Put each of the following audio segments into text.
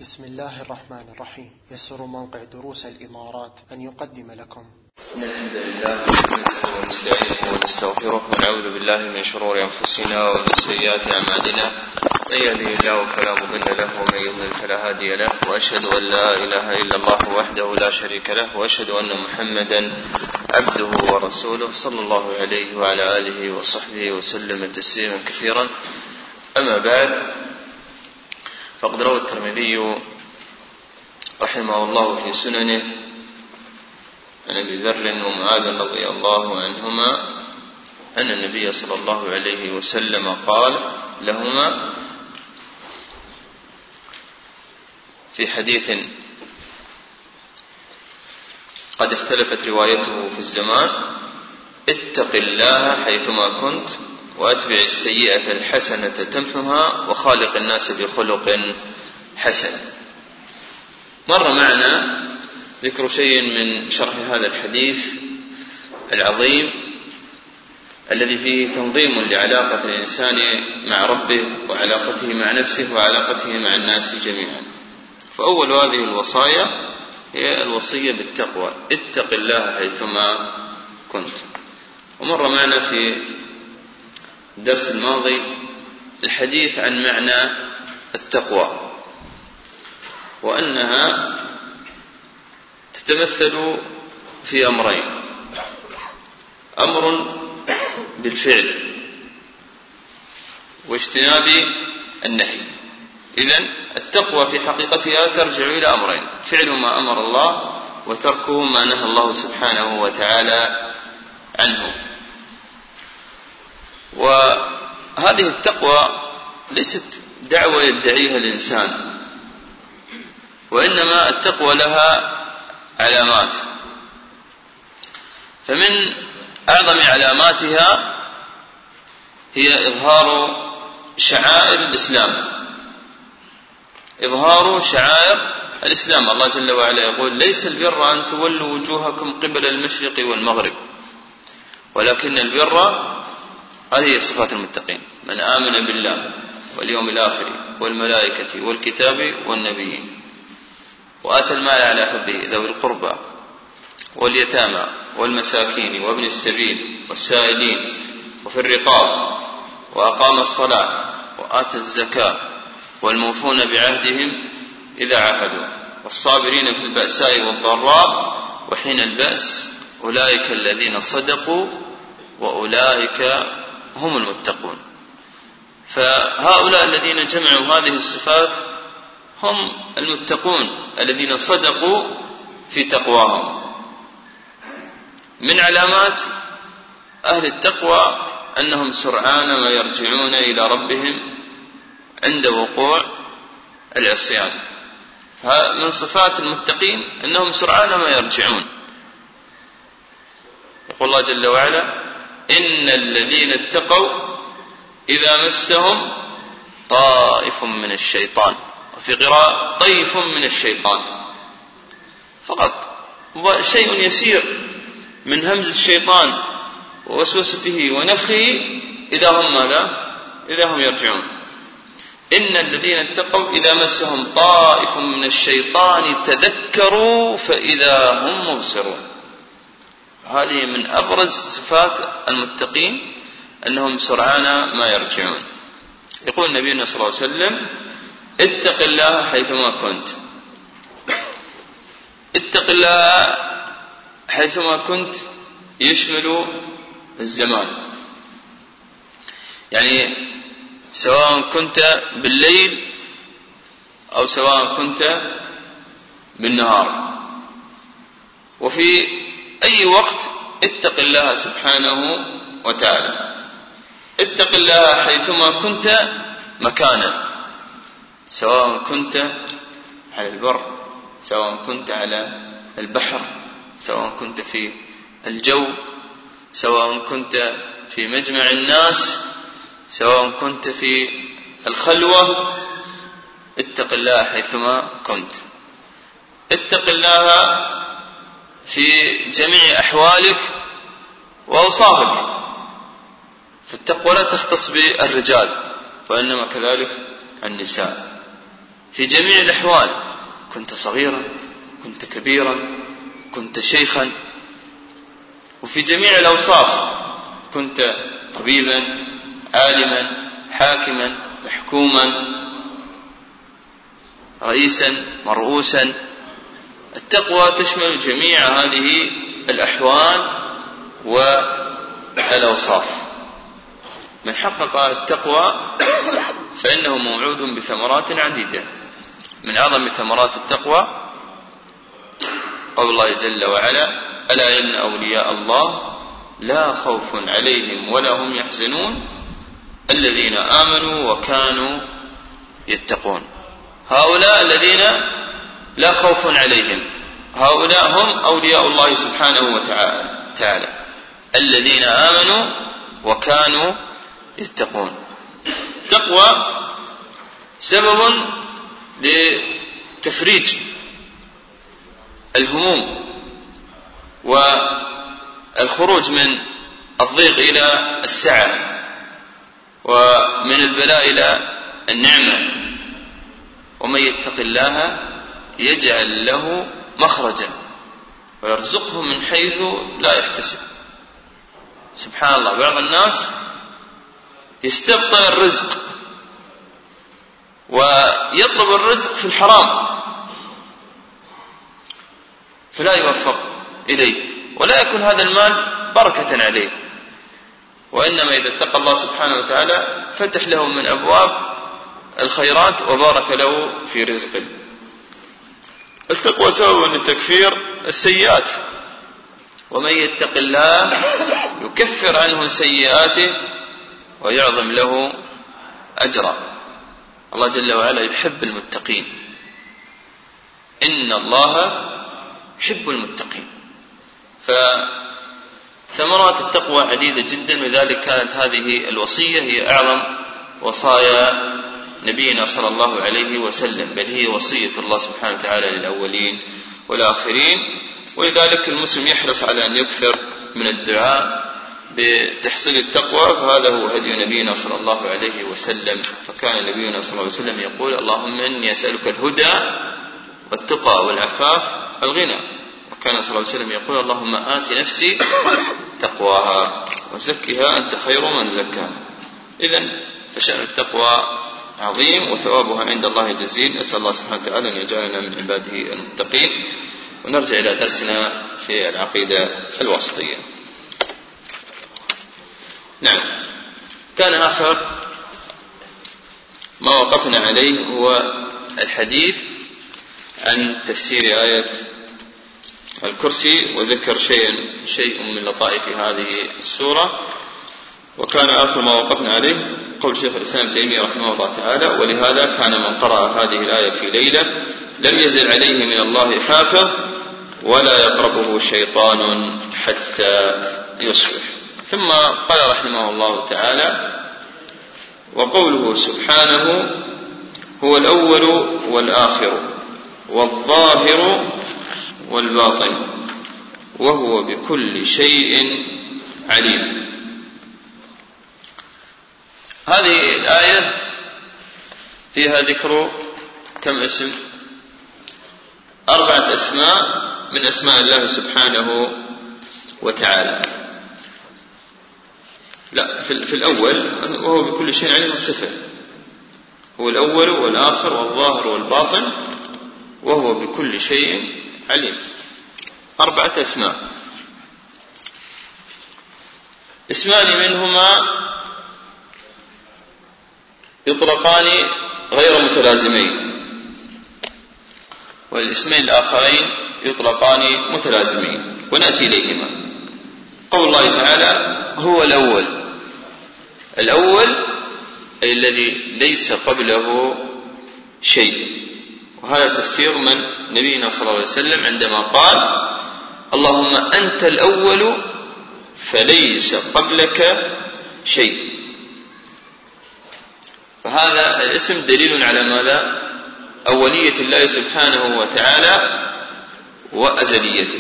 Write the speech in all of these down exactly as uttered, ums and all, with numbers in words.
بسم الله الرحمن الرحيم. يسر موقع دروس الإمارات أن يقدم لكم إن الحمد لله نحمده ونستعينه ونستغفره ونعوذ بالله من شرور أنفسنا ومن سيئات أعمالنا. من يهده الله فلا مضل له ومن يضلل فلا هادي له، وأشهد أن لا إله إلا الله وحده لا شريك له، وأشهد أن محمدا عبده ورسوله صلى الله عليه وعلى آله وصحبه وسلم تسليما كثيرا. أما بعد، فقد روى الترمذي رحمه الله في سننه عن أبي ذر ومعاذ رضي الله عنهما أن النبي صلى الله عليه وسلم قال لهما في حديث قد اختلفت روايته في الزمان: اتق الله حيثما كنت وأتبع السيئة الحسنة تمحها وخالق الناس بخلق حسن. مر معنا ذكر شيء من شرح هذا الحديث العظيم الذي فيه تنظيم لعلاقة الإنسان مع ربه وعلاقته مع نفسه وعلاقته مع الناس جميعا. فأول هذه الوصايا هي الوصية بالتقوى: اتق الله حيثما كنت. ومر معنا في الدرس الماضي الحديث عن معنى التقوى، وأنها تتمثل في أمرين: أمر بالفعل واجتناب النهي. إذن التقوى في حقيقتها ترجع إلى أمرين: فعل ما أمر الله وتركه ما نهى الله سبحانه وتعالى عنه. وهذه التقوى ليست دعوة يدعيها الإنسان، وإنما التقوى لها علامات. فمن أعظم علاماتها هي إظهار شعائر الإسلام. إظهار شعائر الإسلام. الله جل وعلا يقول: ليس البر أن تولوا وجوهكم قبل المشرق والمغرب ولكن البر، هذه صفات المتقين: من آمن بالله واليوم الآخر والملائكة والكتاب والنبيين وآتى المال على حبه ذوي القربى واليتامى والمساكين وابن السبيل والسائلين وفي الرقاب وأقام الصلاة وآتى الزكاة والموفون بعهدهم إذا عاهدوا والصابرين في البأساء والضراء وحين البأس أولئك الذين صدقوا وأولئك هم المتقون. فهؤلاء الذين جمعوا هذه الصفات هم المتقون الذين صدقوا في تقواهم. من علامات أهل التقوى أنهم سرعان ما يرجعون إلى ربهم عند وقوع العصيان. من صفات المتقين أنهم سرعان ما يرجعون. يقول الله جل وعلا: إن الذين اتقوا إذا مسهم طائف من الشيطان، وفي قراءة طيف من الشيطان، فقط شيء يسير من همز الشيطان ووسوسته ونفخه إذا هم ماذا؟ إذا هم يرجعون. إن الذين اتقوا إذا مسهم طائف من الشيطان تذكروا فإذا هم مبصرون. هذه من أبرز صفات المتقين أنهم سرعان ما يرجعون. يقول نبينا صلى الله عليه وسلم: اتق الله حيثما كنت. اتق الله حيثما كنت يشمل الزمان، يعني سواء كنت بالليل أو سواء كنت بالنهار، وفي أي وقت اتق الله سبحانه وتعالى. اتق الله حيثما كنت مكانا، سواء كنت على البر، سواء كنت على البحر، سواء كنت في الجو، سواء كنت في مجمع الناس، سواء كنت في الخلوة. اتق الله حيثما كنت. اتق الله في جميع أحوالك وأوصافك. فالتقوى لا تختص بالرجال وإنما كذلك النساء. في جميع الأحوال، كنت صغيرا، كنت كبيرا، كنت شيخا، وفي جميع الأوصاف، كنت طبيبا، عالما، حاكما، محكوما، رئيسا، مرؤوسا. التقوى تشمل جميع هذه الأحوال والأوصاف. من حقق التقوى فإنه موعود بثمرات عديدة. من أعظم ثمرات التقوى قول الله جل وعلا: ألا إن أولياء الله لا خوف عليهم ولا هم يحزنون الذين آمنوا وكانوا يتقون. هؤلاء الذين لا خوف عليهم، هؤلاء هم أولياء الله سبحانه وتعالى الذين آمنوا وكانوا يتقون. التقوى سبب لتفريج الهموم والخروج من الضيق إلى السعة، ومن البلاء إلى النعمة. ومن يتق الله يجعل له مخرجا ويرزقه من حيث لا يحتسب. سبحان الله، بعض الناس يستبطئ الرزق ويطلب الرزق في الحرام فلا يوفق إليه، ولا يكون هذا المال بركة عليه. وإنما إذا اتقى الله سبحانه وتعالى فتح له من أبواب الخيرات وبارك له في رزقه. التقوى سبب لتكفير السيئات، ومن يتق الله يكفر عنه سيئاته ويعظم له أجرا. الله جل وعلا يحب المتقين، إن الله يحب المتقين. فثمرات التقوى عديدة جدا، لذلك كانت هذه الوصية هي أعظم وصايا نبينا صلى الله عليه وسلم، بل هي وصية الله سبحانه وتعالى للأولين والآخرين. ولذلك المسلم يحرص على أن يكثر من الدعاء بتحصيل التقوى، فهذا هو هدي نبينا صلى الله عليه وسلم. فكان نبينا صلى الله عليه وسلم يقول: اللهم إني أسألك الهدى والتقى والعفاف والغنى. وكان صلى الله عليه وسلم يقول: اللهم آت نفسي تقواها وزكها أنت خير من زكاها. إذن فشأن التقوى عظيم وثوابها عند الله جزيل. أسأل الله سبحانه وتعالى أن يجعلنا من عباده المتقين. ونرجع إلى درسنا في العقيدة الواسطية. نعم، كان آخر ما وقفنا عليه هو الحديث عن تفسير آية الكرسي وذكر شيء شيء من لطائف هذه السورة. وكان آخر ما وقفنا عليه قول شيخ الإسلام ابن تيمية رحمه الله تعالى: ولهذا كان من قرأ هذه الآية في ليلة لم يزل عليه من الله حافظ ولا يقربه شيطان حتى يصبح. ثم قال رحمه الله تعالى: وقوله سبحانه هو الأول والآخر والظاهر والباطن وهو بكل شيء عليم. هذه الآية فيها ذكر كم اسم؟ أربعة أسماء من أسماء الله سبحانه وتعالى. لا، في الأول وهو بكل شيء عليم الصفة، هو الأول والآخر والظاهر والباطن وهو بكل شيء عليم. أربعة أسماء. اسمان منهما يطلقان غير متلازمين، والاسمين الآخرين يطلقان متلازمين، ونأتي إليهما. قول الله تعالى هو الأول. الأول أي الذي ليس قبله شيء، وهذا تفسير من نبينا صلى الله عليه وسلم عندما قال: اللهم أنت الأول فليس قبلك شيء. فهذا الاسم دليل على ماذا؟ أولية الله سبحانه وتعالى وأزليته.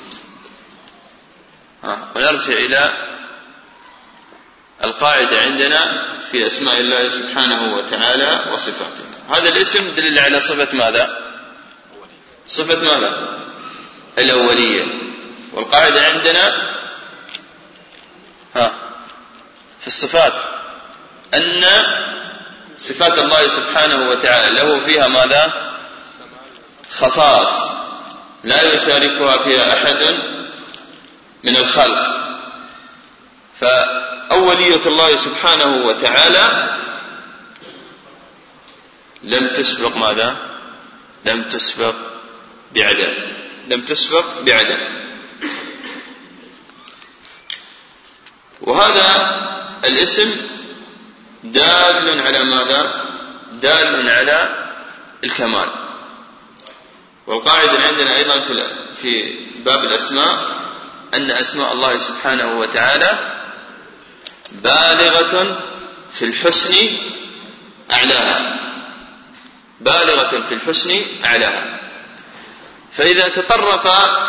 ونرجع إلى القاعدة عندنا في أسماء الله سبحانه وتعالى وصفاته. هذا الاسم دليل على صفة ماذا؟ صفة ماذا؟ الأولية. والقاعدة عندنا ها في الصفات أن صفات الله سبحانه وتعالى له فيها ماذا؟ خصائص لا يشاركها فيها أحد من الخلق. فأولية الله سبحانه وتعالى لم تسبق ماذا؟ لم تسبق بعدم، لم تسبق بعدم. وهذا الاسم دال على ماذا؟ دال على الكمال. والقاعدة عندنا أيضا في باب الأسماء أن أسماء الله سبحانه وتعالى بالغة في الحسن أعلاها، بالغة في الحسن أعلاها. فإذا تطرق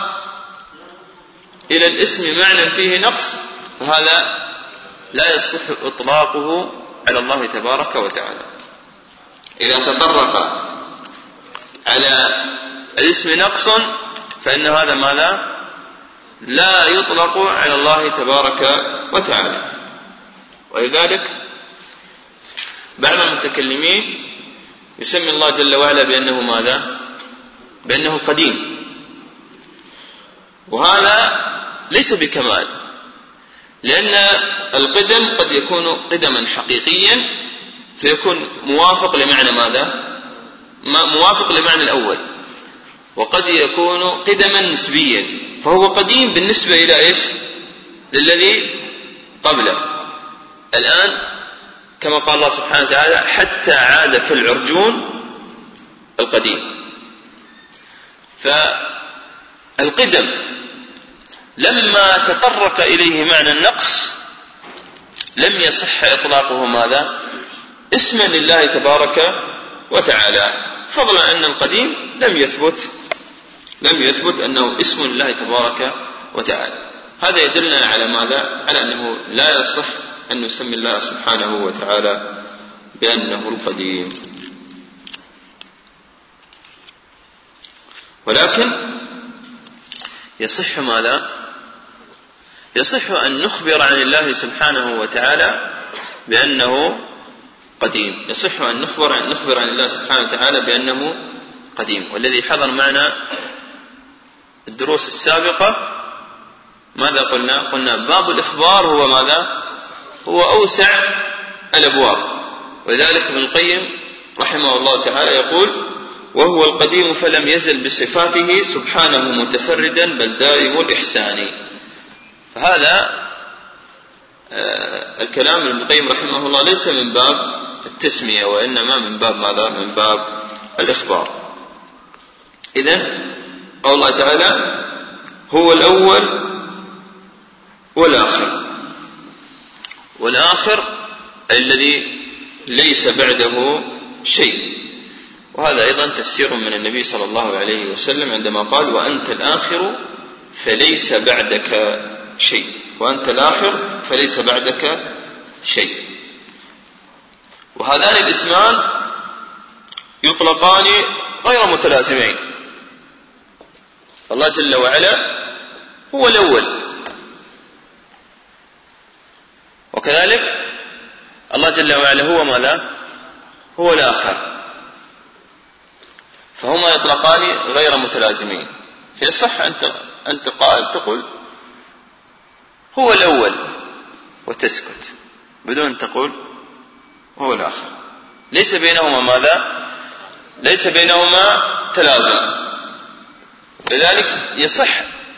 إلى الاسم معنى فيه نقص فهذا لا يصح إطلاقه على الله تبارك وتعالى. إذا تطرق على الاسم نقص فإن هذا ماذا؟ لا يطلق على الله تبارك وتعالى. ولذلك بعض المتكلمين يسمي الله جل وعلا بأنه ماذا؟ بأنه قديم، وهذا ليس بكمال، لأن القدم قد يكون قدما حقيقيا فيكون موافق لمعنى ماذا؟ موافق لمعنى الأول، وقد يكون قدما نسبيا فهو قديم بالنسبة إلى إيش؟ للذي قبله. الآن كما قال الله سبحانه وتعالى حتى عاد كالعرجون القديم. فالقدم لما تطرق إليه معنى النقص لم يصح إطلاقه ماذا؟ اسما لله تبارك وتعالى، فضلا أن القديم لم يثبت لم يثبت أنه اسم لله تبارك وتعالى. هذا يدلنا على ماذا؟ على أنه لا يصح أن نسمي الله سبحانه وتعالى بأنه القديم. ولكن يصح ماذا؟ يصح أن نخبر عن الله سبحانه وتعالى بأنه قديم، يصح أن نخبر أن نخبر عن الله سبحانه وتعالى بأنه قديم. والذي حضر معنا الدروس السابقة ماذا قلنا؟ قلنا باب الإخبار هو ماذا؟ هو أوسع الأبواب. ولذلك ابن القيم رحمه الله تعالى يقول: وهو القديم فلم يزل بصفاته سبحانه متفردا بل دائم الإحسان. فهذا آه الكلام ابن القيم رحمه الله ليس من باب التسمية، وإنما من باب ماذا؟ من باب الإخبار. إذن قول الله تعالى هو الأول والآخر، والآخر الذي ليس بعده شيء. وهذا أيضا تفسير من النبي صلى الله عليه وسلم عندما قال: وأنت الآخر فليس بعدك شيء، وأنت الآخر فليس بعدك شيء. وهذان الاسمان يطلقان غير متلازمين. الله جل وعلا هو الأول، وكذلك الله جل وعلا هو ماذا؟ هو الآخر، فهما يطلقان غير متلازمين. فيصح أن تقال تقول هو الأول وتسكت بدون أن تقول هو الآخر. ليس بينهما ماذا؟ ليس بينهما تلازم. لذلك يصح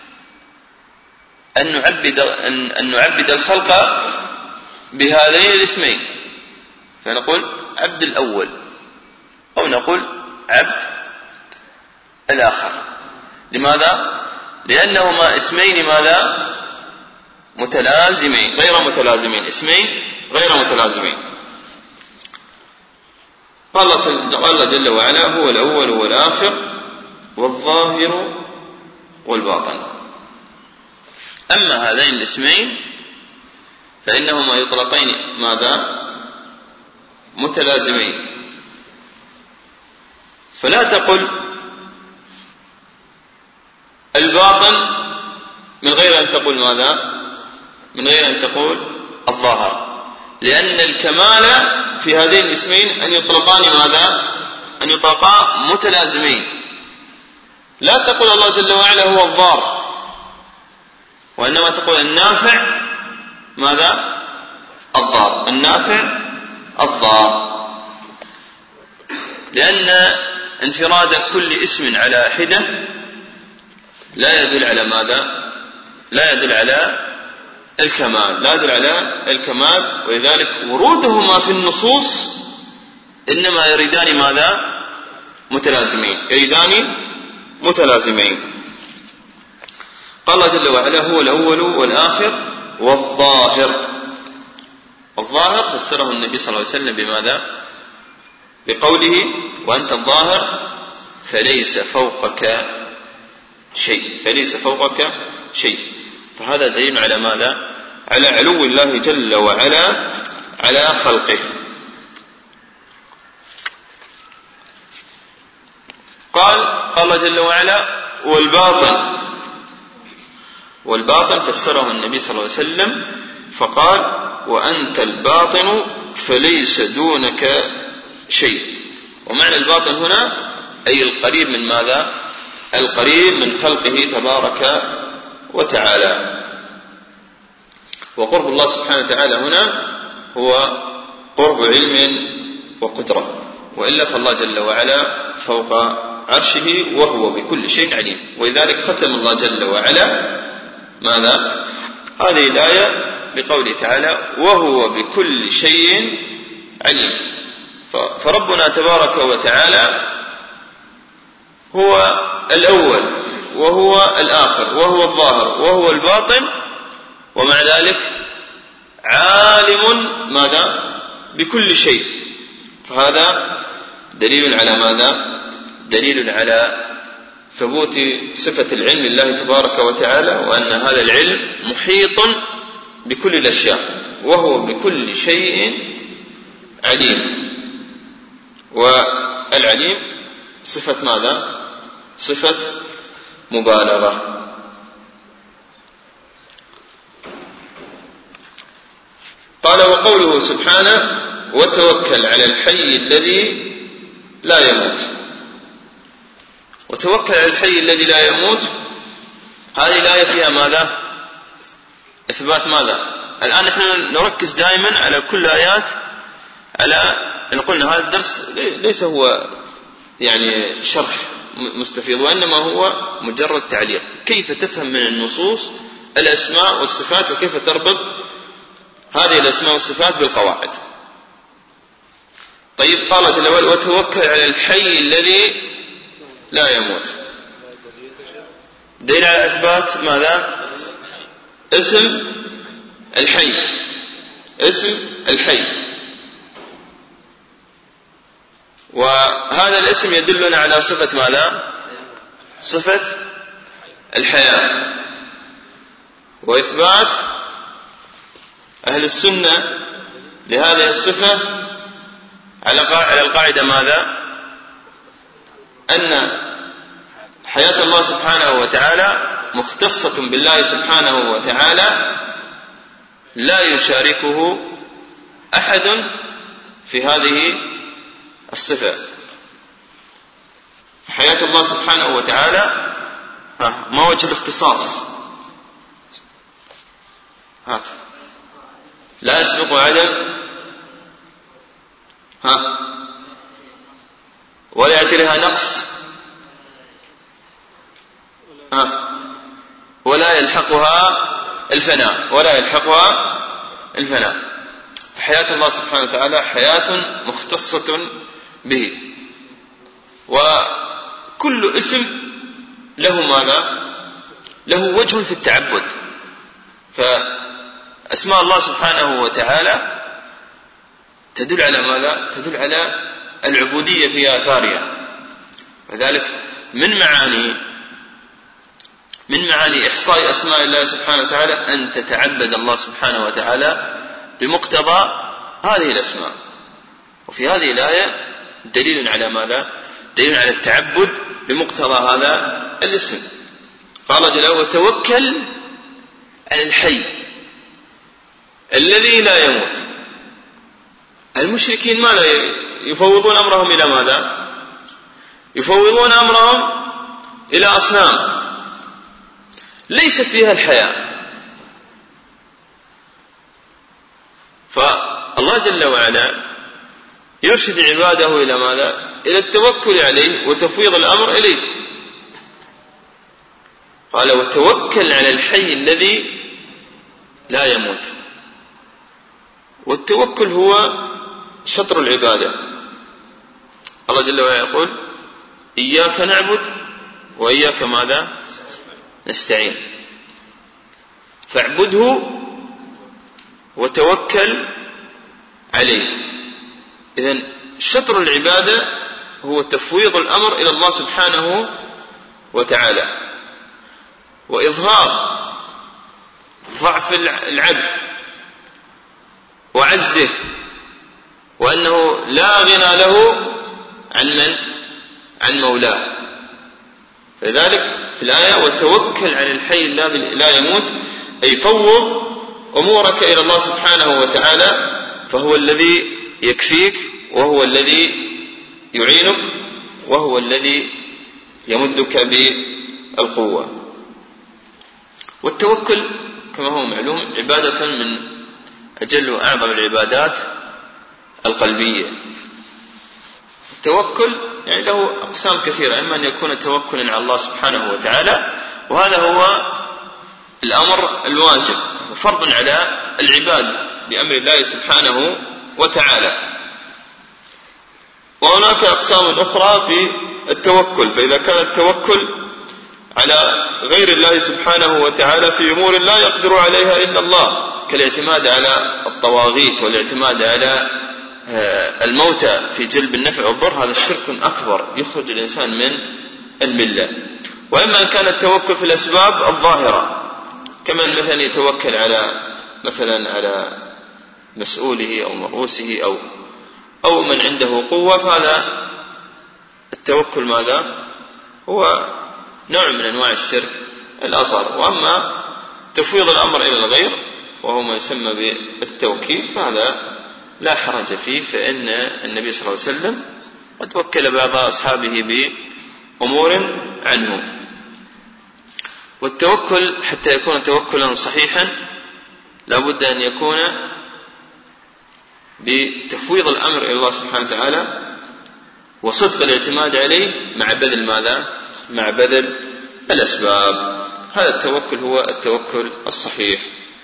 أن نعبد أن نعبد الخلق بهذين الاسمين، فنقول عبد الأول أو نقول عبد الآخر. لماذا؟ لأنهما اسمين ماذا؟ متلازمين غير متلازمين، اسمين غير متلازمين. قال الله جل وعلا هو الأول والآخر والظاهر والباطن. أما هذين الاسمين فإنهما يطلقين ماذا؟ متلازمين، فلا تقل الباطن من غير أن تقول ماذا؟ من غير أن تقول الظاهر، لأن الكمال في هذين الاسمين أن يطلقان ماذا؟ أن يطلقا متلازمين. لا تقول الله جل وعلا هو الضار، وإنما تقول النافع ماذا؟ الضار، النافع الضار، لأن انفراد كل اسم على حدة لا يدل على ماذا؟ لا يدل على الكمال، لا يدل على الكمال. ولذلك ورودهما في النصوص إنما يريدان ماذا؟ متلازمين، يريدان متلازمين. قال الله جل وعلا هو الأول والآخر والظاهر. الظاهر فسره النبي صلى الله عليه وسلم بماذا؟ بقوله وأنت الظاهر فليس فوقك شيء، فليس فوقك شيء. فهذا دليل على ماذا؟ على علو الله جل وعلا على خلقه. قال قال الله جل وعلا والباطن. والباطن فسره النبي صلى الله عليه وسلم فقال وأنت الباطن فليس دونك شيء. ومعنى الباطن هنا أي القريب من ماذا؟ القريب من خلقه تبارك وتعالى. وقرب الله سبحانه وتعالى هنا هو قرب علم وقدرة، وإلا فالله جل وعلا فوق عرشه وهو بكل شيء عليم. ولذلك ختم الله جل وعلا ماذا؟ هذه الآية بقوله تعالى وهو بكل شيء عليم. فربنا تبارك وتعالى هو الأول وهو الآخر وهو الظاهر وهو الباطن، ومع ذلك عالم ماذا؟ بكل شيء. فهذا دليل على ماذا؟ دليل على ثبوت صفة العلم لله تبارك وتعالى، وأن هذا العلم محيط بكل الأشياء وهو بكل شيء عليم. والعليم صفة ماذا؟ صفة مبالغة. قال وقوله سبحانه وتوكل على الحي الذي لا يموت. وتوكل على الحي الذي لا يموت، هذه الآية فيها ماذا؟ إثبات ماذا؟ الآن نحن نركز دائما على كل آيات على أن قلنا هذا الدرس ليس هو يعني شرح مستفيض، وإنما هو مجرد تعليق كيف تفهم من النصوص الأسماء والصفات، وكيف تربط هذه الأسماء والصفات بالقواعد. طيب قال جل وعلا وتوكل على الحي الذي لا يموت، دليل على إثبات ماذا؟ اسم الحي، اسم الحي. وهذا الاسم يدلنا على صفة ماذا؟ صفة الحياة. وإثبات أهل السنة لهذه الصفة على القاعدة ماذا؟ أن حياة الله سبحانه وتعالى مختصة بالله سبحانه وتعالى، لا يشاركه أحد في هذه الصفة. حياة الله سبحانه وتعالى ما وجه الاختصاص؟ هات لا يسبق عدم ها ولا يأتي لها نقص ها ولا يلحقها الفناء ولا يلحقها الفناء. فحياة الله سبحانه وتعالى حياة مختصة به. وكل اسم له ماذا؟ له وجه في التعبد. فأسماء الله سبحانه وتعالى تدل على ماذا؟ تدل على العبودية في آثارها. وذلك من معاني من معاني إحصاء أسماء الله سبحانه وتعالى أن تتعبد الله سبحانه وتعالى بمقتضى هذه الأسماء. وفي هذه الآية دليل على ماذا؟ دليل على التعبد بمقتضى هذا الاسم. قال جل وعلا وتوكل على الحي الذي لا يموت. المشركين ما لا يفوضون أمرهم إلى ماذا؟ يفوضون أمرهم إلى أصنام ليست فيها الحياة. فالله جل وعلا يرشد عباده إلى ماذا؟ إلى التوكل عليه وتفويض الأمر إليه. قال وتوكل على الحي الذي لا يموت. والتوكل هو شطر العبادة. الله جل وعلا يقول إياك نعبد وإياك ماذا؟ نستعين. فاعبده وتوكل عليه. إذن شطر العبادة هو تفويض الأمر إلى الله سبحانه وتعالى وإظهار ضعف العبد وعجزه وأنه لا غنى له عن من؟ عن مولاه. لذلك في الآية وتوكل على الحي الذي لا يموت، أي فوض أمورك إلى الله سبحانه وتعالى، فهو الذي يكفيك وهو الذي يعينك وهو الذي يمدك بالقوة. والتوكل كما هو معلوم عبادة من أجل وأعظم العبادات القلبية. التوكل يعني له أقسام كثيرة، إما أن يكون توكلا على الله سبحانه وتعالى، وهذا هو الأمر الواجب فرض على العباد بأمر الله سبحانه وتعالى. وهناك أقسام أخرى في التوكل، فإذا كان التوكل على غير الله سبحانه وتعالى في أمور لا يقدر عليها إلا الله، كالاعتماد على الطواغيت والاعتماد على الموتى في جلب النفع والضر، هذا شرك أكبر يخرج الإنسان من الملة. وإما أن كان التوكل في الأسباب الظاهرة، كمن مثلا يتوكل على مثلا على مسؤوله أو مرؤوسه أو أو من عنده قوة، فهذا التوكل ماذا؟ هو نوع من أنواع الشرك الأصغر. وأما تفويض الأمر إلى الغير وهو ما يسمى بالتوكيل فهذا لا حرج فيه، فإن النبي صلى الله عليه وسلم قد وكل بعض أصحابه بأمور عنه. والتوكل حتى يكون توكلا صحيحا لابد أن يكون بتفويض الأمر إلى الله سبحانه وتعالى وصدق الاعتماد عليه مع بذل ماذا؟ مع بذل الأسباب. هذا التوكل هو التوكل الصحيح.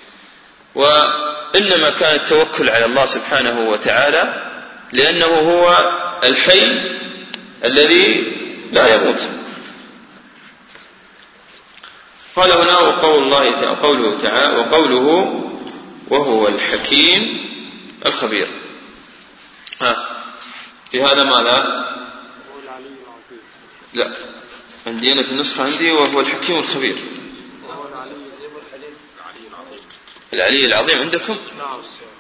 وإنما كان التوكل على الله سبحانه وتعالى لأنه هو الحي الذي لا يموت. قال هنا وقول الله تعالى قوله تعالى وقوله وهو الحكيم الخبير. ها في هذا ماذا؟ لا عندي أنا في النسخة عندي وهو الحكيم الخبير. العلي العظيم عندكم؟ نعم.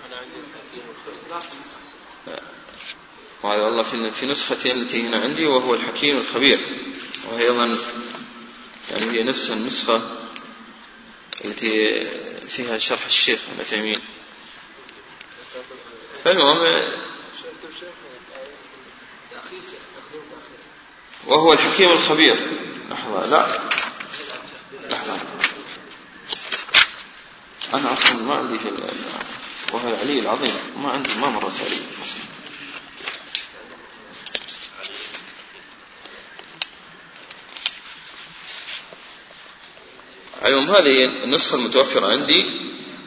وهذا والله في في نسختي التي هنا عندي وهو الحكيم الخبير، وهي أيضا يعني هي نفس النسخة التي فيها شرح الشيخ ابن عثيمين. فالمهم وهو الحكيم الخبير. لحظة لا لحظة أنا أصلا ما عندي في وهو العلي العظيم ما عندي ما مرت علي. المهم هذه النسخة المتوفرة عندي،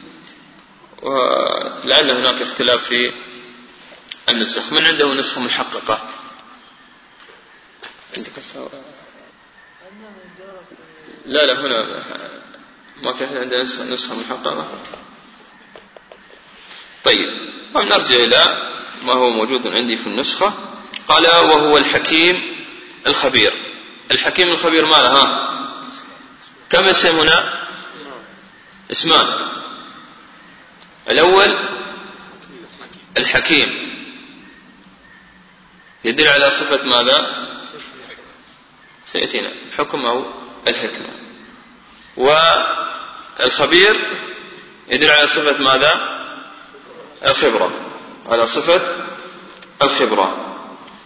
ولعل هناك اختلاف في النسخ. من عنده نسخة محققة؟ عندك الصورة؟ لا لا هنا ما في أحد عنده نسخة محققة. طيب نرجع إلى ما هو موجود عندي في النسخة. قال وهو الحكيم الخبير. الحكيم الخبير ما لها كم اسم هنا؟ اسمان. الأول الحكيم يدل على صفة ماذا؟ سيأتينا الحكم أو الحكمة. والخبير يدل على صفة ماذا؟ الخبرة، على صفة الخبرة.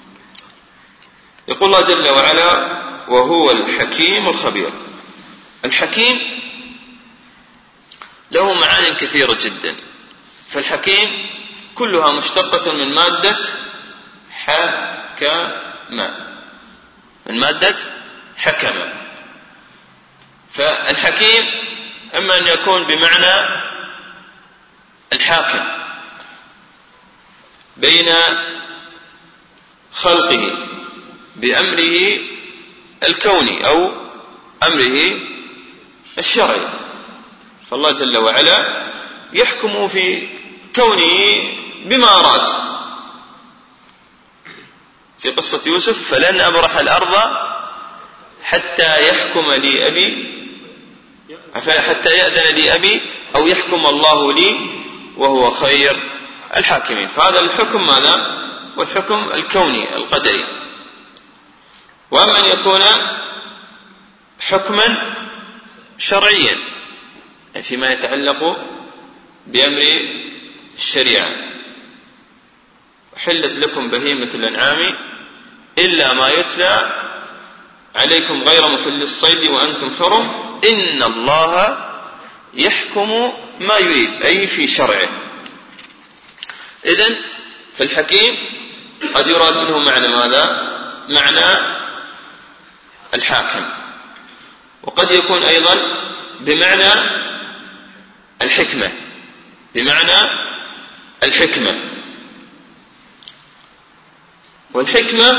يقول الله جل وعلا: وهو الحكيم الخبير. الحكيم له معان كثيرة جدا، فالحكيم كلها مشتقة من مادة حكم، من مادة حكم. فالحكيم إما أن يكون بمعنى الحاكم بين خلقه بأمره الكوني أو أمره الشرعي، فالله جل وعلا يحكم في كونه بما أراد. في قصة يوسف: فلن أبرح الأرض حتى يحكم لي أبي، حتى يأذن لي أبي أو يحكم الله لي وهو خير الحاكمين. فهذا الحكم ماذا؟ والحكم الكوني القدري. وأما أن يكون حكما شرعيا فيما يتعلق بأمر الشريعة: حلت لكم بهيمة الأنعام إلا ما يتلى عليكم غير محل الصيد وأنتم حرم إن الله يحكم ما يريد، أي في شرعه. إذن فالحكيم قد يراد منه معنى ماذا؟ معنى الحاكم، وقد يكون أيضا بمعنى الحكمة، بمعنى الحكمة. والحكمة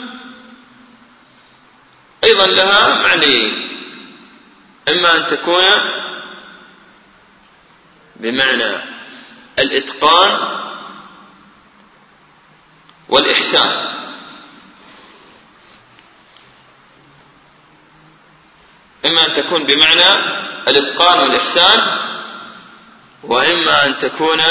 أيضا لها معنيين: إما أن تكون بمعنى الإتقان والإحسان، إما أن تكون بمعنى الإتقان والإحسان، وإما أن تكون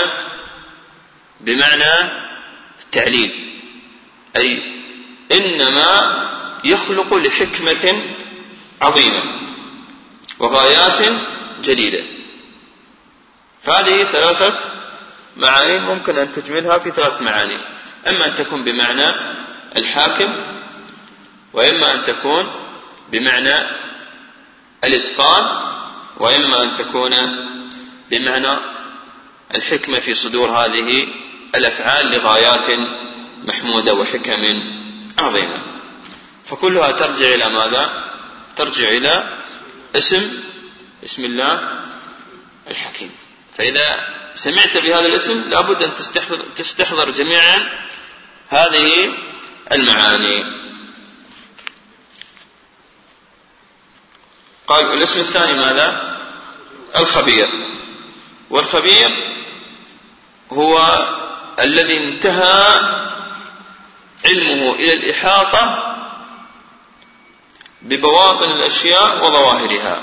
بمعنى التعليل، أي إنما يخلق لحكمة عظيمة وغايات جليلة. فهذه ثلاثة معاني ممكن أن تجملها في ثلاث معاني: إما أن تكون بمعنى الحاكم، وإما أن تكون بمعنى الإتقان، وإما أن تكون بمعنى الحكمة في صدور هذه الأفعال لغايات محمودة وحكم عظيمة. فكلها ترجع إلى ماذا؟ ترجع إلى اسم اسم الله الحكيم. فإذا سمعت بهذا الاسم لابد أن تستحضر, تستحضر جميعا هذه المعاني. قال الاسم الثاني ماذا؟ الخبير. والخبير هو الذي انتهى علمه إلى الإحاطة ببواطن الأشياء وظواهرها.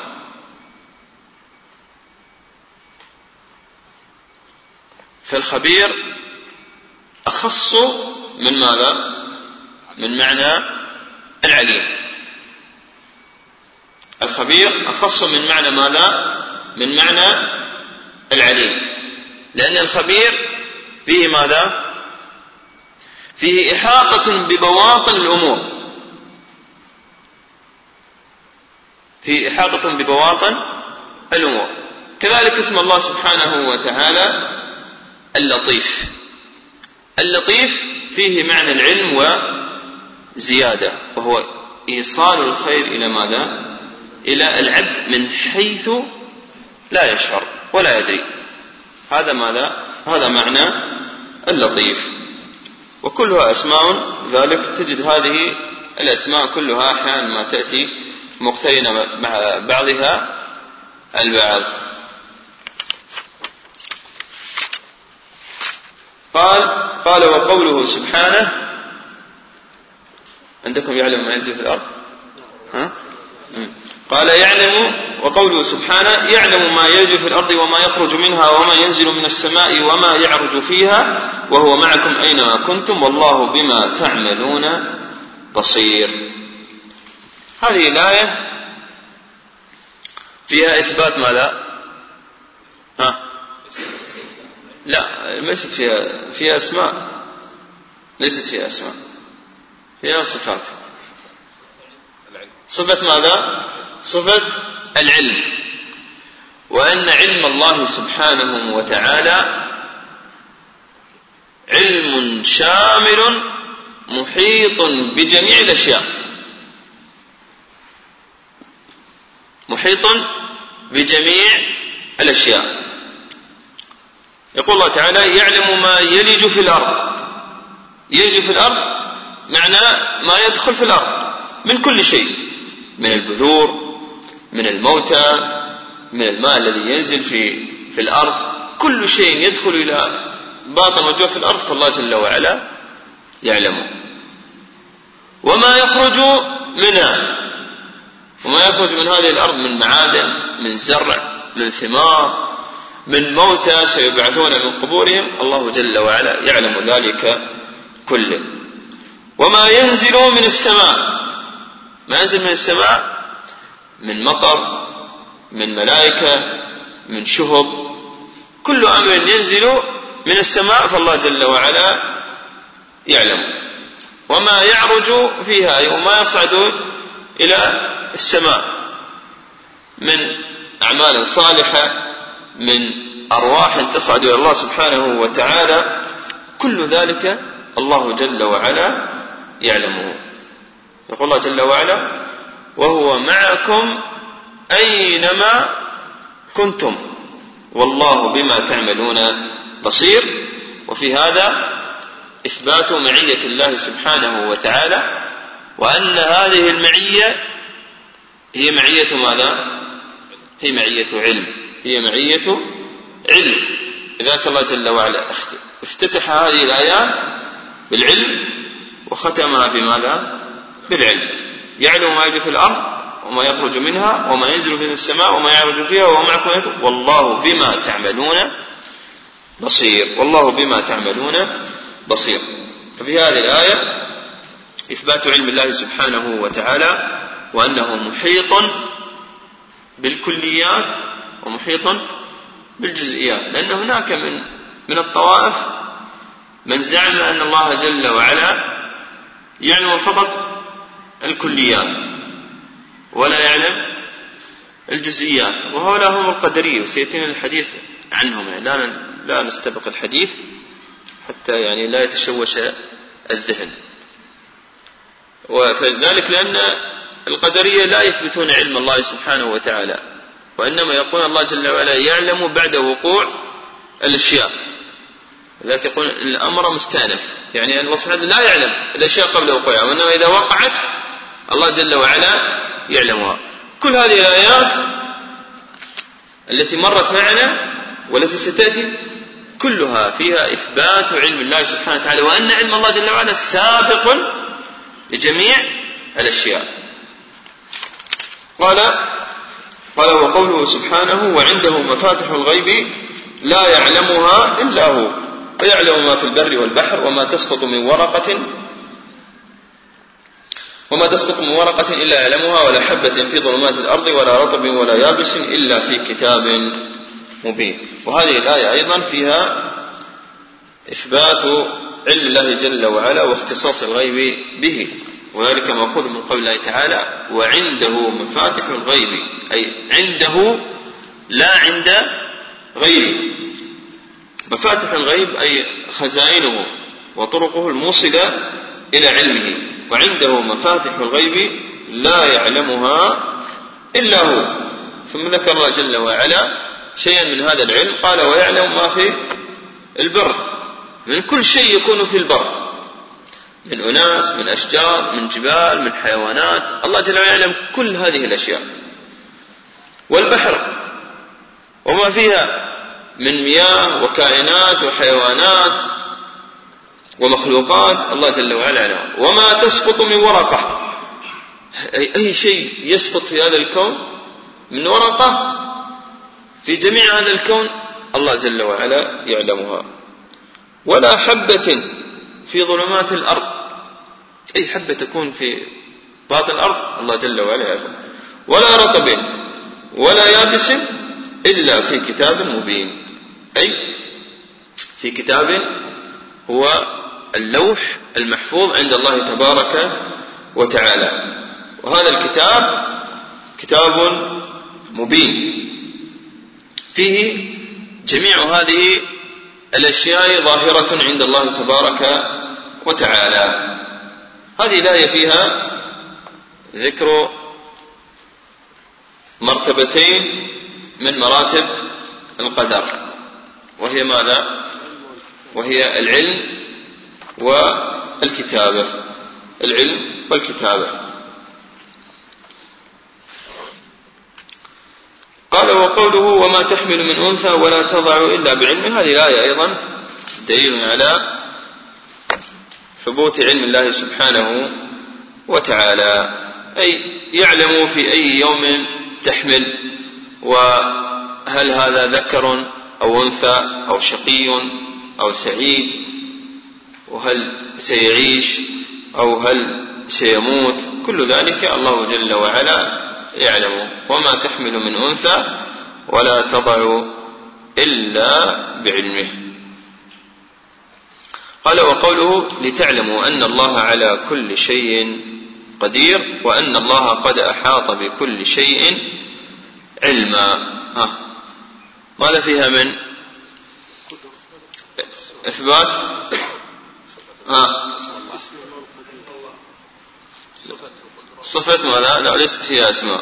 فالخبير أخص من ماذا؟ من معنى العليم. الخبير أخص من معنى ماذا؟ من معنى العليم، لأن الخبير فيه ماذا؟ فيه إحاطة ببواطن الأمور، فيه إحاطة ببواطن الأمور. كذلك اسم الله سبحانه وتعالى اللطيف. اللطيف فيه معنى العلم وزيادة، وهو إيصال الخير إلى ماذا؟ إلى العبد من حيث لا يشعر ولا يدري. هذا ماذا؟ هذا معنى اللطيف. وكلها أسماء ذلك، تجد هذه الأسماء كلها أحيانا ما تأتي مقترنة مع بعضها البعض. قال قال وقوله سبحانه: عندكم يعلم ما يلج في الأرض؟ ها؟ قال يعلم، وقوله سبحانه: يعلم ما يلج في الأرض وما يخرج منها وما ينزل من السماء وما يعرج فيها وهو معكم أينما كنتم والله بما تعملون بصير. هذه الآية فيها إثبات ماذا؟ ها؟ لا، ليست فيها فيها أسماء، ليست فيها أسماء، فيها صفات. صفة ماذا؟ صفة العلم، وأن علم الله سبحانه وتعالى علم شامل محيط بجميع الأشياء، محيط بجميع الأشياء. يقول الله تعالى: يعلم ما يلج في الأرض. يلج في الأرض معنى ما يدخل في الأرض من كل شيء، من البذور، من الموتى، من الماء الذي ينزل في في الأرض، كل شيء يدخل إلى باطن وجوه في الأرض فالله جل وعلا يعلمه. وما يخرج منها، وما يخرج من هذه الأرض من معادن، من زرع، من ثمار، من موتى سيبعثون من قبورهم، الله جل وعلا يعلم ذلك كله. وما ينزل من السماء، ما ينزل من السماء من مطر، من ملائكة، من شهب، كل أمر ينزل من السماء فالله جل وعلا يعلم. وما يعرج فيها، وما يصعد إلى السماء من أعمال صالحة، من أرواح تصعد إلى الله سبحانه وتعالى، كل ذلك الله جل وعلا يعلمه. يقول الله جل وعلا: وهو معكم أينما كنتم والله بما تعملون بصير. وفي هذا إثبات معية الله سبحانه وتعالى، وأن هذه المعية هي معية ماذا؟ هي معية علم، هي معية علم. لذلك الله جل وعلا افتتح هذه الآيات بالعلم وختمها بماذا؟ بالعلم. يعلم ما يجري في الأرض وما يخرج منها وما ينزل في السماء وما يعرج فيها وهو معكم والله بما تعملون بصير، والله بما تعملون بصير. ففي هذه الآية إثبات علم الله سبحانه وتعالى، وأنه محيط بالكليات ومحيط بالجزئيات، لأن هناك من من الطوائف من زعم أن الله جل وعلا يعلم فقط الكليات ولا يعلم الجزئيات، وهؤلاء هم القدرية، وسيأتينا الحديث عنهم، يعني لا لا نستبق الحديث حتى يعني لا يتشوش الذهن. وذلك لأن القدرية لا يثبتون علم الله سبحانه وتعالى، وإنما يقول الله جل وعلا يعلم بعد وقوع الأشياء. لذلك يقول الأمر مستأنف، يعني الله سبحانه لا يعلم الأشياء قبل وقوعها، وإنما إذا وقعت الله جل وعلا يعلمها. كل هذه الآيات التي مرت معنا والتي ستأتي كلها فيها إثبات علم الله سبحانه وتعالى، وأن علم الله جل وعلا سابق لجميع الأشياء. قال قال وقوله سبحانه: وعنده مفاتح الغيب لا يعلمها إلا هو ويعلم ما في البر والبحر وما تسقط من ورقة وما تسقط من ورقة إلا يعلمها ولا حبة في ظلمات الأرض ولا رطب ولا يابس إلا في كتاب مبين. وهذه الآية أيضا فيها إثبات علم الله جل وعلا واختصاص الغيب به، وذلك مأخوذ من قول الله تعالى: وعنده مفاتح الغيب، أي عنده لا عند غيره. مفاتح الغيب أي خزائنه وطرقه الموصلة إلى علمه، وعنده مفاتح الغيب لا يعلمها إلا هو. ثم ذكر الله جل وعلا شيئا من هذا العلم، قال: ويعلم ما في البر، من كل شيء يكون في البر، من أناس، من أشجار، من جبال، من حيوانات، الله جل وعلا يعلم كل هذه الأشياء. والبحر وما فيها من مياه وكائنات وحيوانات ومخلوقات، الله جل وعلا يعلم. وما تسقط من ورقة، أي شيء يسقط في هذا الكون من ورقة في جميع هذا الكون الله جل وعلا يعلمها. ولا حبة في ظلمات الأرض، أي حبة تكون في باطن الأرض الله جل وعلا يعلم. ولا رطب ولا يابس إلا في كتاب مبين، أي في كتاب هو اللوح المحفوظ عند الله تبارك وتعالى. وهذا الكتاب كتاب مبين فيه جميع هذه الأشياء ظاهرة عند الله تبارك وتعالى. هذه الآية فيها ذكر مرتبتين من مراتب القدر، وهي ماذا؟ وهي العلم والكتابة. العلم والكتابة. قال وقوله وما تحمل من أنثى ولا تضع إلا بعلمه، هذه الآية أيضا دليل على ثبوت علم الله سبحانه وتعالى، أي يعلم في أي يوم تحمل، وهل هذا ذكر أو أنثى أو شقي أو سعيد، وهل سيعيش أو هل سيموت، كل ذلك الله جل وعلا يعلم. وما تحمل من أنثى ولا تضع إلا بعلمه. قال وقوله لتعلموا أن الله على كل شيء قدير وأن الله قد أحاط بكل شيء علما. ها. ماذا فيها من إثبات؟ ها. صفة ماذا؟ لا ليس فيها اسماء.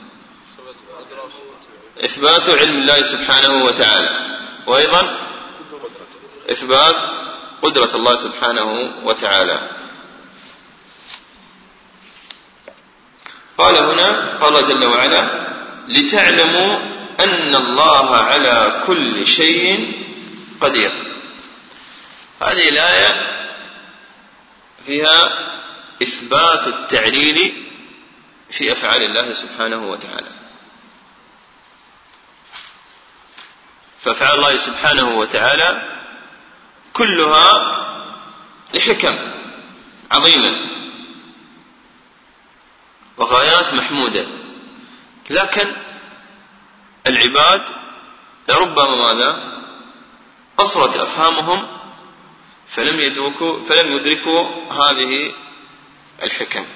إثبات علم الله سبحانه وتعالى، وأيضا إثبات قدرة الله سبحانه وتعالى. قال هنا قال جل وعلا لتعلموا أن الله على كل شيء قدير. هذه الآية فيها إثبات التعليل في أفعال الله سبحانه وتعالى. فأفعال الله سبحانه وتعالى كلها لحكم عظيمة وغايات محمودة، لكن العباد لربما ماذا قصرت أفهامهم فلم يدركوا فلم يدركوا هذه الحكم.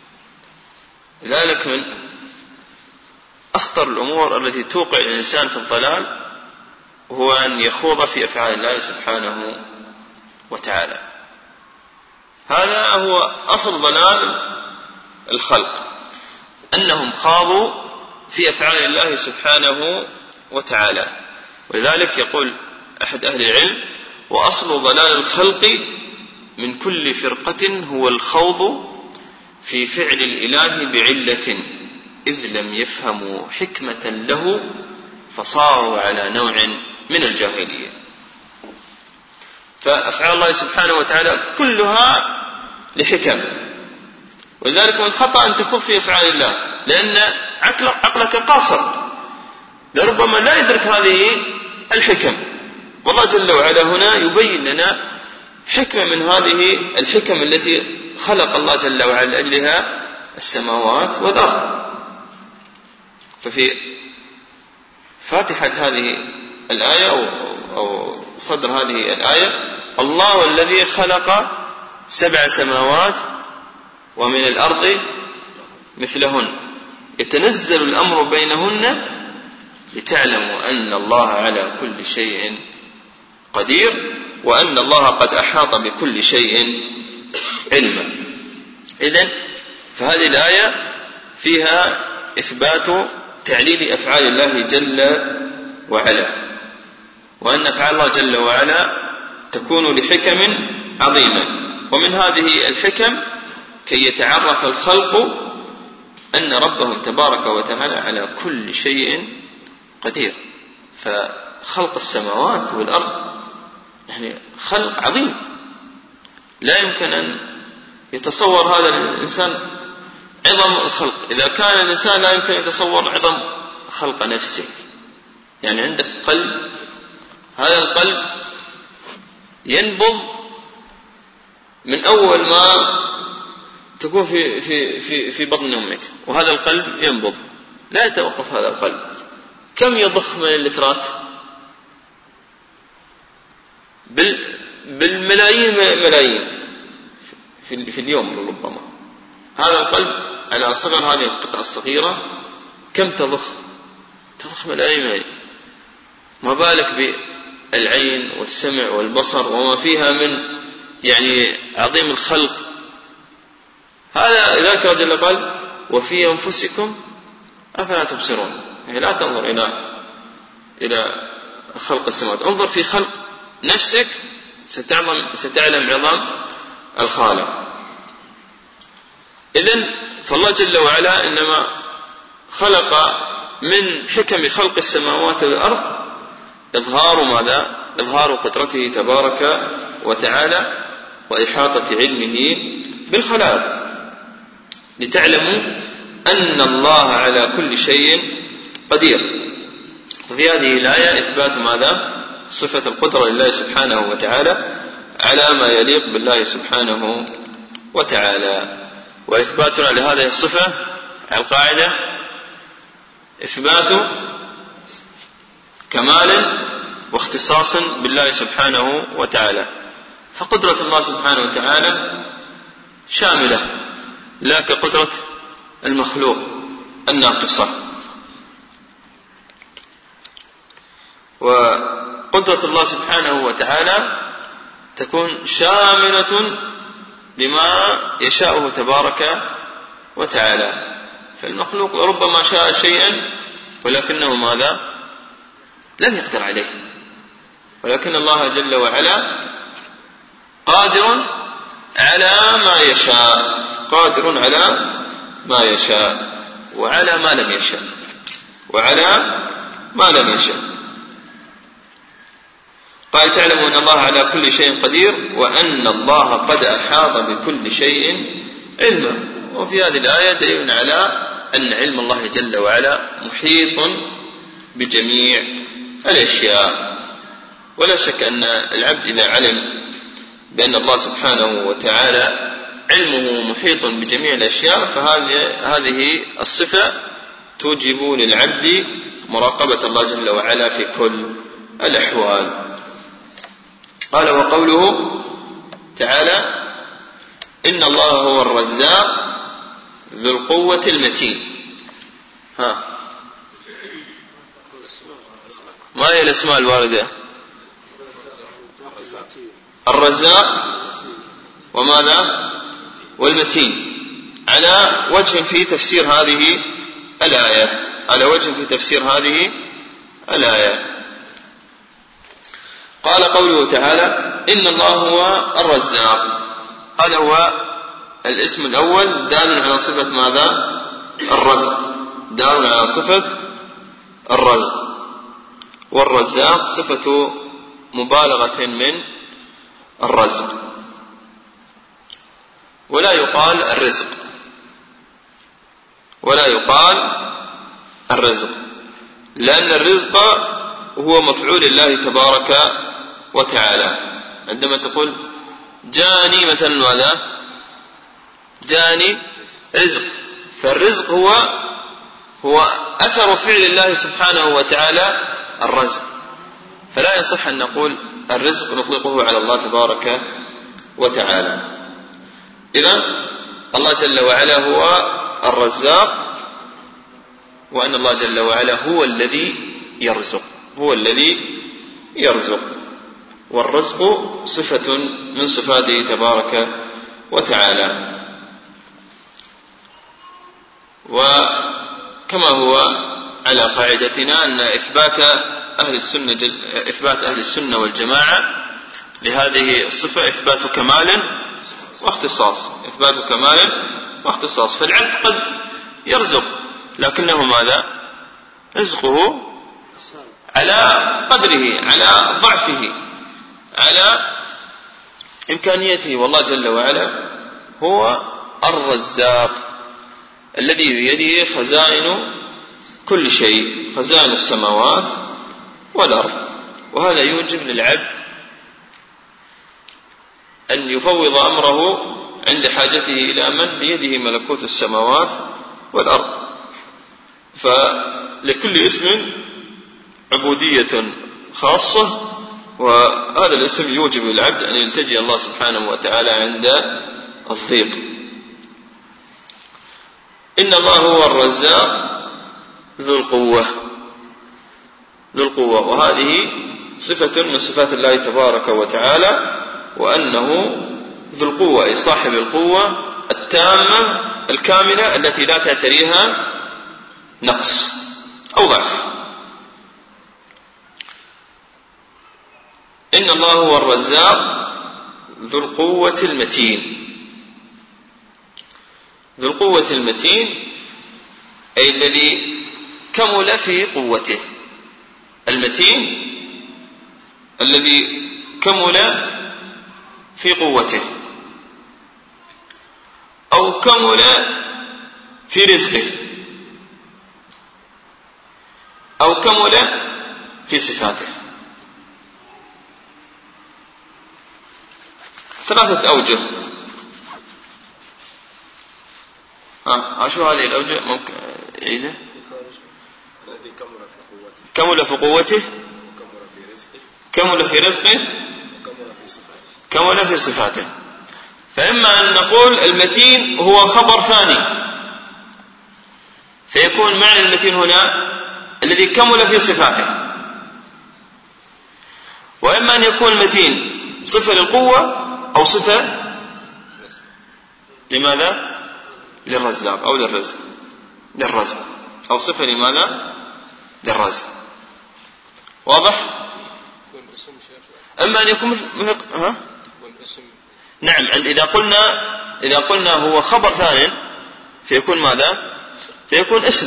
ذلك من أخطر الأمور التي توقع الإنسان في الضلال هو أن يخوض في أفعال الله سبحانه وتعالى. هذا هو أصل ضلال الخلق، أنهم خاضوا في أفعال الله سبحانه وتعالى. ولذلك يقول أحد أهل العلم وأصل ضلال الخلق من كل فرقة هو الخوض في فعل الإله بعلة إذ لم يفهموا حكمة له فصاروا على نوع من الجاهلية. فأفعال الله سبحانه وتعالى كلها لحكم، ولذلك من الخطأ أن تخوض في أفعال الله، لأن عقلك قاصر لربما لا يدرك هذه الحكم. والله جل وعلا هنا يبين لنا حكمة من هذه الحكم التي خلق الله جل وعلا لأجلها السماوات والأرض. ففي فاتحة هذه الآية أو, أو صدر هذه الآية الله الذي خلق سبع سماوات ومن الأرض مثلهن يتنزل الأمر بينهن لتعلموا أن الله على كل شيء قدير وأن الله قد أحاط بكل شيء علما. إذن فهذه الآية فيها إثبات تعليل أفعال الله جل وعلا، وأن أفعال الله جل وعلا تكون لحكم عظيمة. ومن هذه الحكم كي يتعرف الخلق أن ربهم تبارك وتعالى على كل شيء قدير. فخلق السماوات والأرض يعني خلق عظيم، لا يمكن أن يتصور هذا الإنسان عظم الخلق. إذا كان الإنسان لا يمكن يتصور عظم خلق نفسه، يعني عندك قلب، هذا القلب ينبض من أول ما تكون في في في في بطن أمك وهذا القلب ينبض، لا يتوقف هذا القلب. كم يضخ من اللترات؟ بالملايين ملايين في في اليوم ربما. هذا القلب على صغر هذه القطعة الصغيرة كم تضخ؟ تضخ ملايين ملايين. ما بالك بالعين والسمع والبصر وما فيها من يعني عظيم الخلق. هذا ذاك رجل قال وفي أنفسكم أفلا تبصرون، يعني لا تنظر إلى إلى خلق السماوات، انظر في خلق نفسك ستعلم ستعلم عظام الخالق. إذن فالله جل وعلا إنما خلق من حكم خلق السماوات والأرض إظهار ماذا؟ إظهار قدرته تبارك وتعالى وإحاطة علمه بالخلائق، لتعلموا أن الله على كل شيء قدير. وفي هذه الآية إثبات ماذا؟ صفة القدرة لله سبحانه وتعالى على ما يليق بالله سبحانه وتعالى. وإثباتنا لهذه الصفة على القاعدة إثبات كمال واختصاص بالله سبحانه وتعالى. فقدرة الله سبحانه وتعالى شاملة لا كقدرة المخلوق الناقصة. وقدرة الله سبحانه وتعالى تكون شاملة لما يشاءه تبارك وتعالى. فالمخلوق ربما شاء شيئا ولكنه ماذا؟ لم يقدر عليه، ولكن الله جل وعلا قادر على ما يشاء، قادر على ما يشاء وعلى ما لم يشاء، وعلى ما لم يشاء. قال تعلموا أن الله على كل شيء قدير وأن الله قد أحاط بكل شيء علما. وفي هذه الآية دليل على أن علم الله جل وعلا محيط بجميع الأشياء. ولا شك أن العبد إذا علم بأن الله سبحانه وتعالى علمه محيط بجميع الأشياء فهذه الصفة توجب للعبد مراقبة الله جل وعلا في كل الأحوال. قال وقوله تعالى إن الله هو الرزاق ذو القوة المتين. ها ما هي الأسماء الواردة؟ الرزاق وماذا؟ والمتين، على وجه في تفسير هذه الآية، على وجه في تفسير هذه الآية. قال قوله تعالى إن الله هو الرزاق، هذا هو الاسم الأول دال على صفة ماذا؟ الرزق، دال على صفة الرزق. والرزاق صفة مبالغة من الرزق، ولا يقال الرزق، ولا يقال الرزق، لأن الرزق هو مفعول الله تبارك وتعالى. عندما تقول جاني مثلا ماذا؟ جاني رزق، فالرزق هو هو أثر فعل الله سبحانه وتعالى الرزق، فلا يصح أن نقول الرزق نطلقه على الله تبارك وتعالى. إذن الله جل وعلا هو الرزاق، وأن الله جل وعلا هو الذي يرزق، هو الذي يرزق، والرزق صفة من صفاته تبارك وتعالى. وكما هو على قاعدتنا أن إثبات أهل السنة جل... إثبات أهل السنة والجماعة لهذه الصفة إثبات كمال واختصاص، إثبات كمال واختصاص. فالعبد قد يرزق لكنه ماذا؟ رزقه على قدره، على ضعفه، على إمكانيته. والله جل وعلا هو الرزاق الذي بيده خزائن كل شيء، خزائن السماوات والأرض. وهذا يوجب للعبد أن يفوض أمره عند حاجته إلى من بيده ملكوت السماوات والأرض. فلكل اسم عبودية خاصة، وهذا الاسم يوجب العبد أن يلتجئ الله سبحانه وتعالى عند الضيق. إن الله هو الرزاق ذو القوة ذو القوة وهذه صفة من صفات الله تبارك وتعالى، وأنه ذو القوة أي صاحب القوة التامة الكاملة التي لا تعتريها نقص أو ضعف. إن الله هو الرزاق ذو القوة المتين. ذو القوة المتين أي الذي كمل في قوته. المتين الذي كمل في قوته أو كمل في رزقه أو كمل في صفاته. ثلاثة أوجه. ها شو هذه الأوجه؟ ممكن عيده. كمل في قوته، كمل في رزقه، كمل في صفاته. فإما أن نقول المتين هو خبر ثاني، فيكون معنى المتين هنا الذي كمل في صفاته، وإما أن يكون المتين صفة للقوة أو صفة لماذا؟ للرزاق أو للرزق للرزق أو صفة لماذا؟ للرزق. واضح؟ أما أن يكون مثل ها؟ نعم. إذا قلنا إذا قلنا هو خبر ثاني فيكون ماذا؟ فيكون اسم،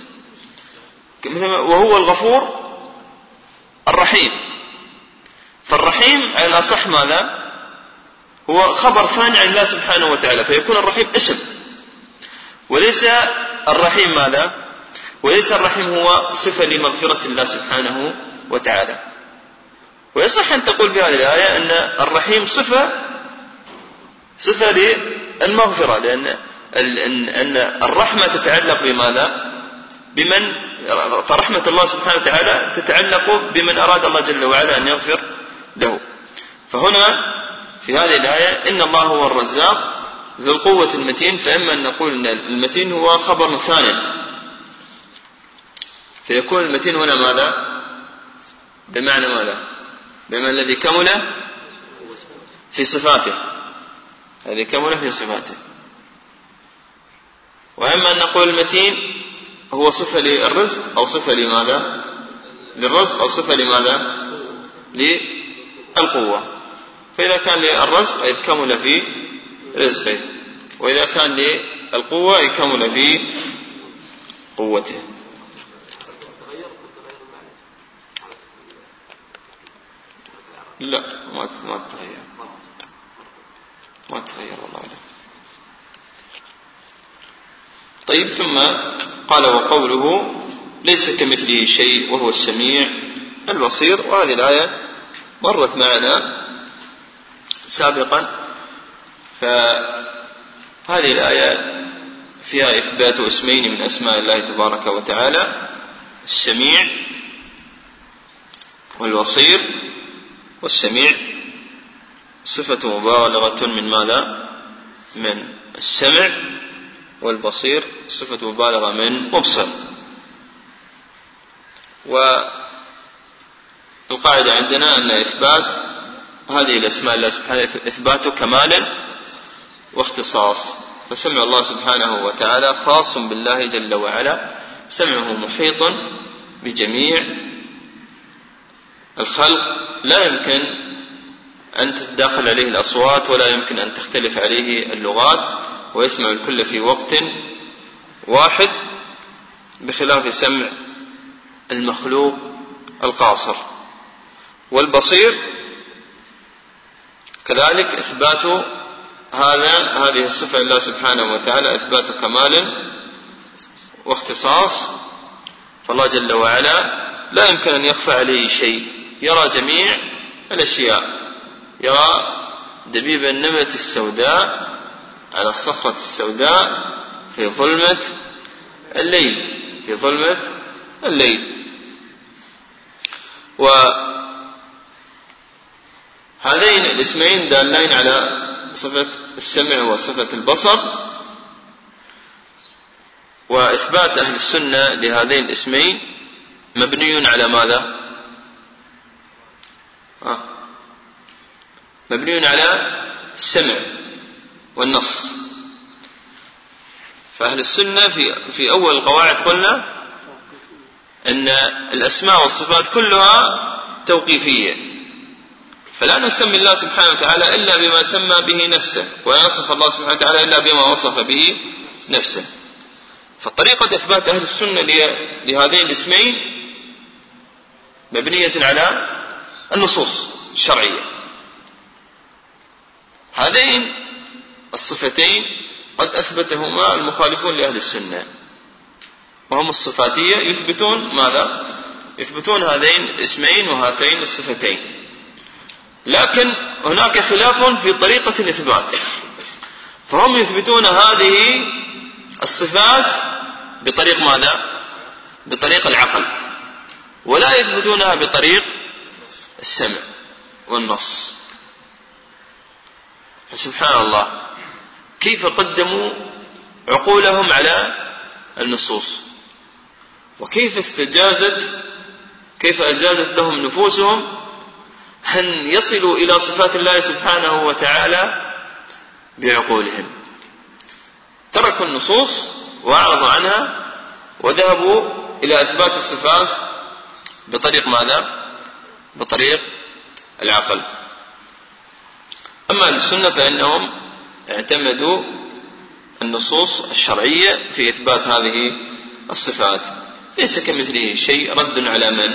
وهو الغفور الرحيم. فالرحيم على الأصح ماذا؟ هو خبر ثاني عن الله سبحانه وتعالى، فيكون الرحيم اسم وليس الرحيم ماذا؟ وليس الرحيم هو صفة لمغفرة الله سبحانه وتعالى. ويصح أن تقول في هذه الآية أن الرحيم صفة صفة للمغفرة، لأن أن الرحمة تتعلق بماذا؟ بمن فرحمة الله سبحانه وتعالى تتعلق بمن أراد الله جل وعلا أن يغفر له. فهنا في هذه الآية إن الله هو الرزاق ذو القوة المتين، فإما أن نقول أن المتين هو خبر ثاني، فيكون المتين هنا ماذا؟ بمعنى ماذا؟ بمعنى الذي كمل في صفاته، الذي كمل في صفاته. وإما أن نقول المتين هو صفة للرزق أو صفة لماذا؟ للرزق أو صفة لماذا؟ للقوة. فإذا كان للرزق إذ كمل في رزقه، وإذا كان للقوة إذ كمل في قوته. لا ما ما تغير ما تغير الله أعلم. طيب، ثم قال وقوله ليس كمثله شيء وهو السميع البصير. وهذه الآية مرت معنا سابقا. فهذه الآية فيها إثبات اسمين من أسماء الله تبارك وتعالى، السميع والبصير. والسميع صفة مبالغة من ماذا؟ من السمع. والبصير صفة مبالغة من مبصر. والقاعدة عندنا أن إثبات هذه الأسماء الله سبحانه إثبات كمال واختصاص. فسمع الله سبحانه وتعالى خاص بالله جل وعلا، سمعه محيط بجميع الخلق، لا يمكن أن تتداخل عليه الأصوات ولا يمكن أن تختلف عليه اللغات، ويسمع الكل في وقت واحد، بخلاف سمع المخلوق القاصر. والبصير كذلك إثبات هذا هذه الصفة لله سبحانه وتعالى إثبات كمال واختصاص. فالله جل وعلا لا يمكن أن يخفى عليه شيء، يرى جميع الأشياء، يرى دبيب النملة السوداء على الصخرة السوداء في ظلمة الليل في ظلمة الليل. وهذين الاسمين دالين على صفة السمع وصفة البصر، وإثبات أهل السنة لهذين الاسمين مبني على ماذا؟ آه. مبني على السمع والنص. فأهل السنة في في أول القواعد قلنا أن الأسماء والصفات كلها توقيفية، فلا نسمي الله سبحانه وتعالى إلا بما سمى به نفسه، ولا نصف الله سبحانه وتعالى إلا بما وصف به نفسه. فطريقة إثبات أهل السنة لهذين الاسمين مبنية على النصوص الشرعية. هذين الصفتين قد أثبتهما المخالفون لأهل السنة، وهم الصفاتية، يثبتون ماذا؟ يثبتون هذين الاسمين وهاتين الصفتين، لكن هناك خلاف في طريقة الإثبات. فهم يثبتون هذه الصفات بطريق ماذا؟ بطريق العقل، ولا يثبتونها بطريق السمع والنص. فسبحان الله، كيف قدموا عقولهم على النصوص، وكيف استجازت كيف أجازت لهم نفوسهم أن يصلوا إلى صفات الله سبحانه وتعالى بعقولهم. تركوا النصوص وأعرضوا عنها وذهبوا إلى إثبات الصفات بطريق ماذا؟ بطريق العقل. أما السنة فإنهم اعتمدوا النصوص الشرعية في إثبات هذه الصفات. ليس كمثله شيء. رد على من؟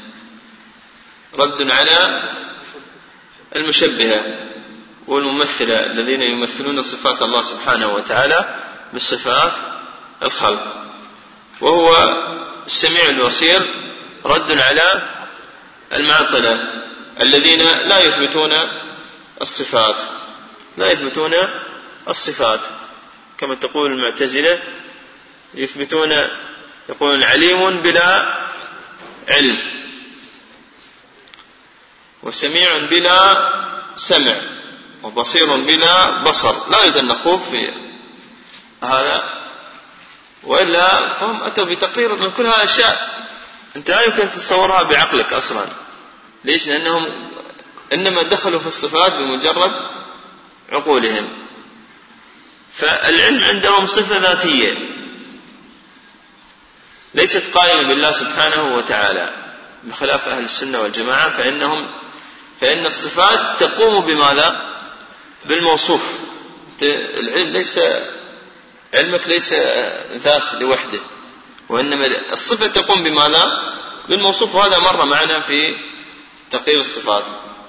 رد على المشبهة والممثلة الذين يمثلون صفات الله سبحانه وتعالى بالصفات الخلق. وهو السميع البصير رد على المعطلة الذين لا يثبتون الصفات لا يثبتون الصفات كما تقول المعتزلة، يثبتون يقولون عليم بلا علم، وسميع بلا سمع، وبصير بلا بصر. لا يريد أن نخوض في هذا، وإلا فهم أتوا بتقرير من كل هذه الأشياء أنت لا يمكن تتصورها بعقلك أصلا. ليش؟ لأنهم إنما دخلوا في الصفات بمجرد عقولهم. فالعلم عندهم صفة ذاتية ليست قائمة بالله سبحانه وتعالى، بخلاف أهل السنة والجماعة فإنهم فإن الصفات تقوم بماذا؟ بالموصوف. العلم ليس علمك ليس ذات لوحده، وإنما الصفة تقوم بماذا؟ بالموصوف. وهذا مر معنا في تقرير الصفات.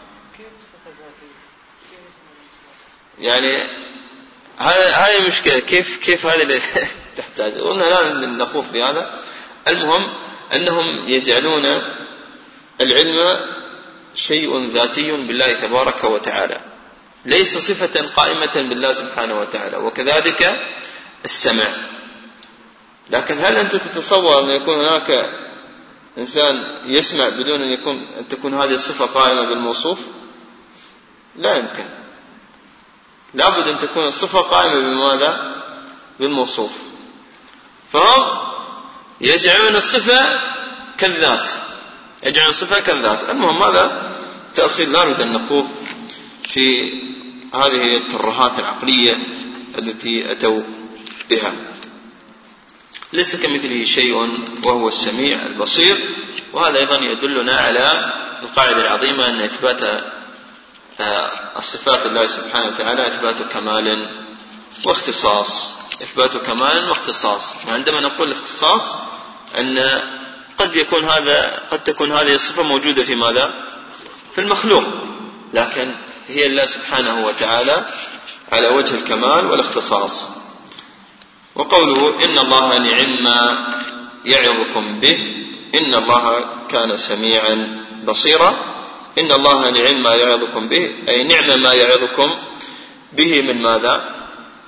يعني هذه مشكلة، كيف كيف هذا اللي تحتاج. قلنا لا نخوض في هذا. المهم أنهم يجعلون العلم شيء ذاتي بالله تبارك وتعالى، ليس صفة قائمة بالله سبحانه وتعالى. وكذلك السمع. لكن هل أنت تتصور أن يكون هناك إنسان يسمع بدون أن يكون أن تكون هذه الصفة قائمة بالموصوف؟ لا يمكن. لابد أن تكون الصفة قائمة بماذا؟ بالموصوف. فهم يجعلون الصفة كالذات يجعلون الصفة كالذات. المهم هذا تأصيل لا نريد أن نخوض في هذه الترهات العقلية التي أتوا بها. ليس كمثله شيء وهو السميع البصير. وهذا أيضا يدلنا على القاعدة العظيمة أن إثبات الصفات الله سبحانه وتعالى إثبات كمال واختصاص إثبات كمال واختصاص. وعندما نقول اختصاص أن قد يكون هذا قد تكون هذه الصفة موجودة في ماذا؟ في المخلوق، لكن هي الله سبحانه وتعالى على وجه الكمال والاختصاص. وقوله إن الله نعم ما يعظكم به إن الله كان سميعا بصيرا. إن الله نعم ما يعظكم به أي نعم ما يعظكم به من ماذا؟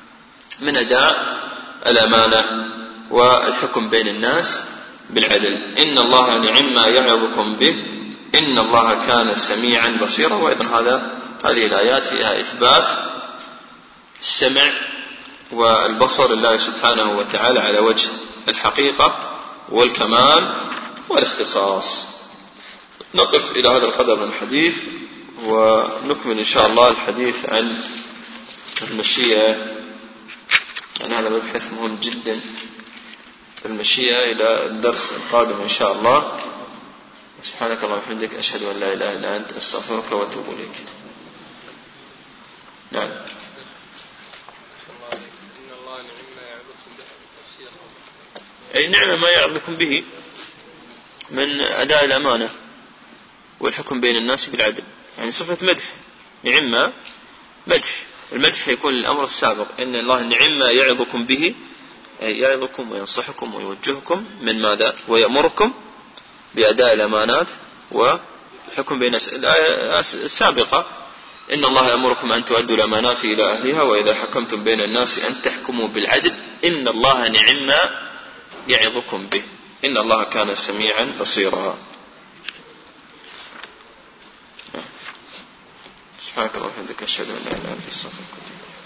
من أداء الأمانة والحكم بين الناس بالعدل. إن الله نعم ما يعظكم به إن الله كان سميعا بصيرا. وأيضا هذا هذه الآيات فيها إثبات السمع والبصر لله سبحانه وتعالى على وجه الحقيقة والكمال والاختصاص. نقف إلى هذا القدر من الحديث ونكمل إن شاء الله الحديث عن المشيئة. يعني هذا مبحث مهم جدا، المشيئة، إلى الدرس القادم إن شاء الله. سبحانك اللهم وبحمدك أشهد أن لا إله إلا أنت أستغفرك وأتوب إليك. نعم. أي نعمة ما يعظكم به من أداء الأمانة والحكم بين الناس بالعدل، يعني صفة مدح. نعمة مدح، المدح يكون الأمر السابق. إن الله نعم ما يعظكم به، أي يعظكم وينصحكم ويوجهكم من ماذا؟ ويأمركم بأداء الأمانات والحكم بين الناس. الآية السابقة إن الله يأمركم أن تؤدوا الأمانات إلى أهلها وإذا حكمتم بين الناس أن تحكموا بالعدل إن الله نعم ما يعظكم به إن الله كان سميعا بصيرا. سبحانك اللهم وبحمدك أشهد أن لا إله إلا أنت أستغفرك.